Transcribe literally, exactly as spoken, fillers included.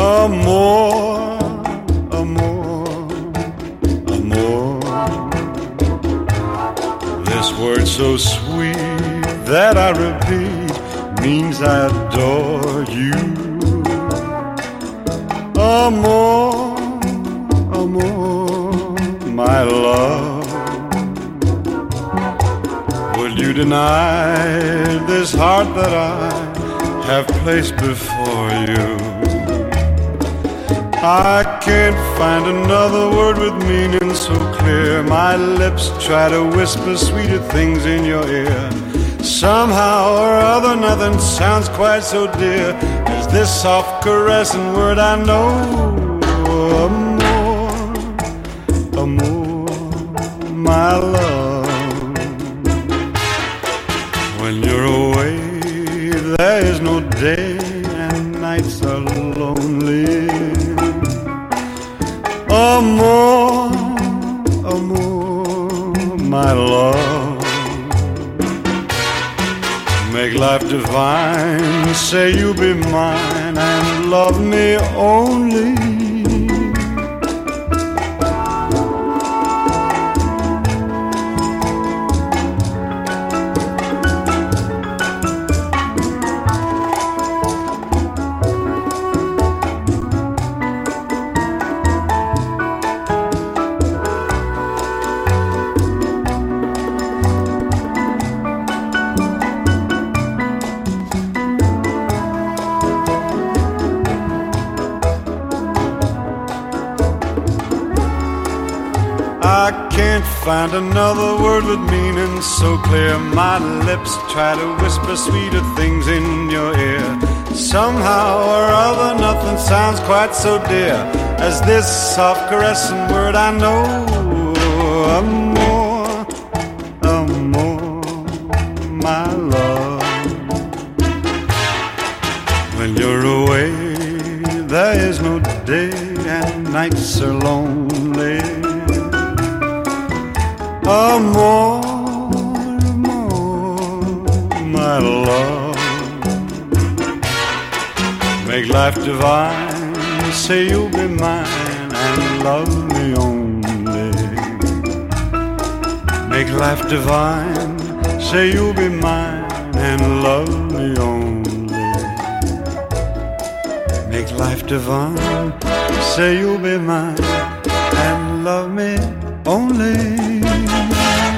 Amor, amor, amor. This word so sweet that I repeat means I adore you. Amor, amor, my love. Will you deny this heart that I have placed before you? I can't find another word with meaning so clear. My lips try to whisper sweeter things in your ear. Somehow or other nothing sounds quite so dear as this soft caressing word I know. Amor, amor, my love. When you're away, there is no day and nights are lonely. Amor, amor, my love. Make life divine, say you'll be mine and love me only. I can't find another word with meaning so clear. My lips try to whisper sweeter things in your ear. Somehow or other nothing sounds quite so dear as this soft caressing word I know. Amor, amor, my love. When you're away, there is no day and nights are lonely. Amor, amor, my love. Make life divine, say you'll be mine and love me only. Make life divine, say you'll be mine and love me only. Make life divine, say you'll be mine and love me only.